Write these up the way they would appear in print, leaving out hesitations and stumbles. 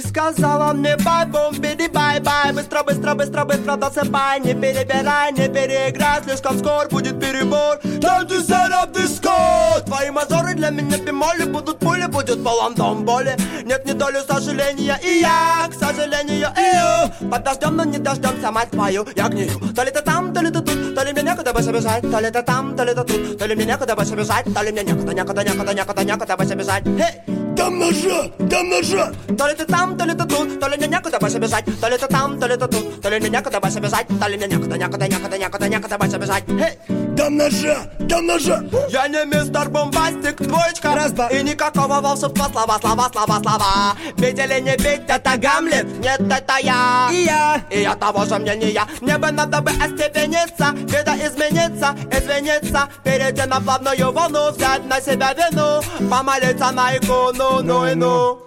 сказала мне бай-бом, биди бай-бай. Быстро, быстро, быстро, быстро досыпай. Не перебирай, не переиграй, слишком скоро будет перебор. Time to set up the score. Твои мажоры для меня бемоли, будут пули, будет полон дом боли. Нет ни доли сожаления, и я, к сожалению, подождем, но не дождемся, мать твою, я гнию. То ли ты там, то ли ты тут, то ли мне некуда больше бежать. То ли ты там, то ли ты тут, то ли мне некуда больше бежать. То ли мне некуда, некуда, некуда, некуда, некуда больше бежать. Там ножа, там ножа. То ли ты там, то ли ты тут, то ли мне некуда больше бежать. То ли ты там, то ли ты тут, то ли мне некуда больше бежать. То ли мне некуда, некуда, некуда, некуда, некуда больше бежать. Там ножа, там ножа. Я не мистер Бомбастик, двоечка, раз-два. И никакого волшебства, слова, слова, слова, слова. Бить или не бить, это Гамлет, нет, это я. И я того же мнения. Мне бы надо бы остепениться, видоизмениться, извиниться, перейти на плавную волну, взять на себя вину, помолиться на икону, ну и ну.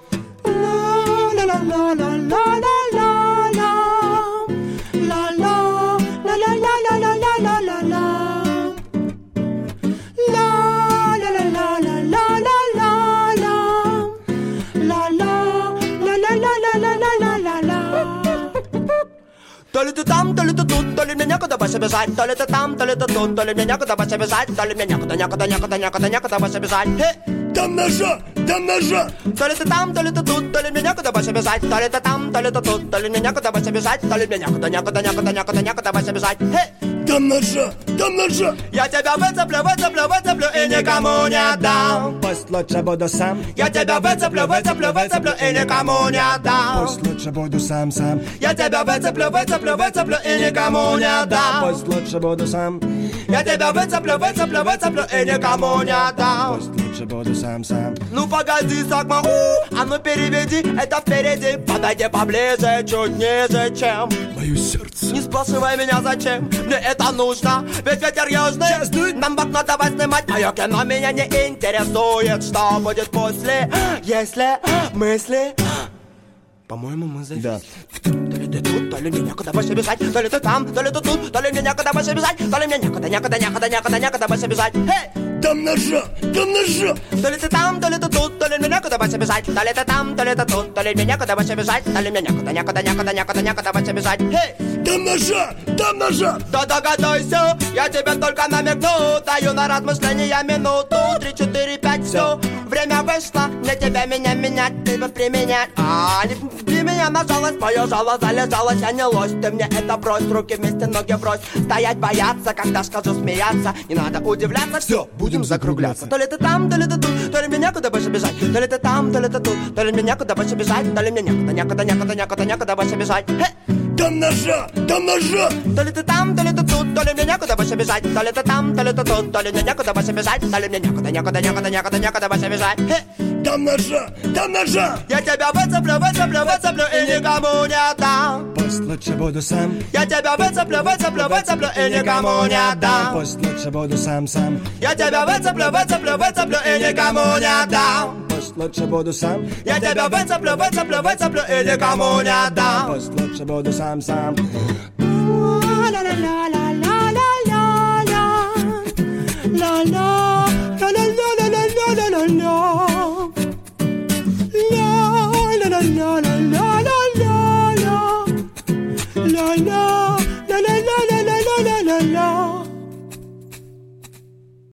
То ли ты там, то ли ты тут, то ли мне некуда больше бежать. То ли ты там, то ли ты тут, то ли мне некуда больше бежать. То ли мне некуда, некуда, некуда, некуда, некуда больше бежать. Там ножа, там ножа. То ли ты там, то ли ты тут, то ли мне некуда больше бежать. То ли ты там, то ли ты тут, то ли мне некуда больше бежать. То ли мне некуда, некуда, некуда, некуда, некуда больше бежать. Там ножа, там ножа. Я тебя выцеплю, выцеплю, выцеплю и никому не отдам. Пусть лучше буду сам. Я тебя выцеплю, выцеплю, выцеплю и никому не отдам. Пусть лучше буду сам. Я тебя выцеплю, выцеплю, выцеплю и никому не отдам. Пусть лучше буду сам. Я тебя выцеплю, выцеплю, выцеплю и никому не отдам. Пусть лучше буду сам. Ну погоди, Сакма, а ну переведи это впереди. Подойди поближе, чуть ниже, чем мое сердце. Не спрашивай меня зачем, мне это нужно. Ведь ветер южный, нам в окно давай снимать. Мое кино меня не интересует. Что будет после, если мысли. По-моему, мы зависли. Да. То ли ты тут, то ли мне некуда больше бежать. То ли ты там, то ли ты тут, то ли мне некуда больше бежать. То ли мне некуда, некуда, некуда, некуда, некуда больше бежать. Там ножа, там ножа. То ли ты там, то ли ты тут, то ли мне некуда больше бежать. То ли ты там, то ли ты тут, то ли мне некуда больше бежать. То ли мне некуда, некуда, некуда, некуда, некуда больше бежать. Там ножа, там ножа. Да догадайся, я тебе только намекну. Даю на размышления минуту, 3, 4, 5, все. Время вышло, мне тебя меня менять, ты бы применять. Не меня на жалость, мое жало залежалось, я не ложь. Ты мне это брось, руки вместе, ноги брось. Стоять бояться, когда скажу смеяться. Не надо удивляться, все, будем закругляться. То ли ты там, то ли ты тут, то ли мне некуда больше бежать. То ли ты там, то ли ты тут, то ли мне некуда больше бежать. То ли мне некуда, некуда, некуда, некуда, некуда больше бежать. Там ножа, там ножа. То ли ты там, то ли ты тут, то ли мне некуда больше бежать. То ли ты там, то ли ты тут, то ли мне некуда больше бежать. То ли мне некуда, некуда, некуда, некуда, некуда больше бежать. Там ножа, там ножа. Я тебя выцеплю, выцеплю, выцеплю и никому не отдам. Пусть лучше буду сам. Я тебя выцеплю, выцеплю, выцеплю и никому не отдам. Пусть лучше буду сам. Я тебя выцеплю, выцеплю, выцеплю и никому не отдам. Пусть лучше буду сам. Я тебя выцеплю, выцеплю, выцеплю и никому не отдам. Пусть лучше буду сам.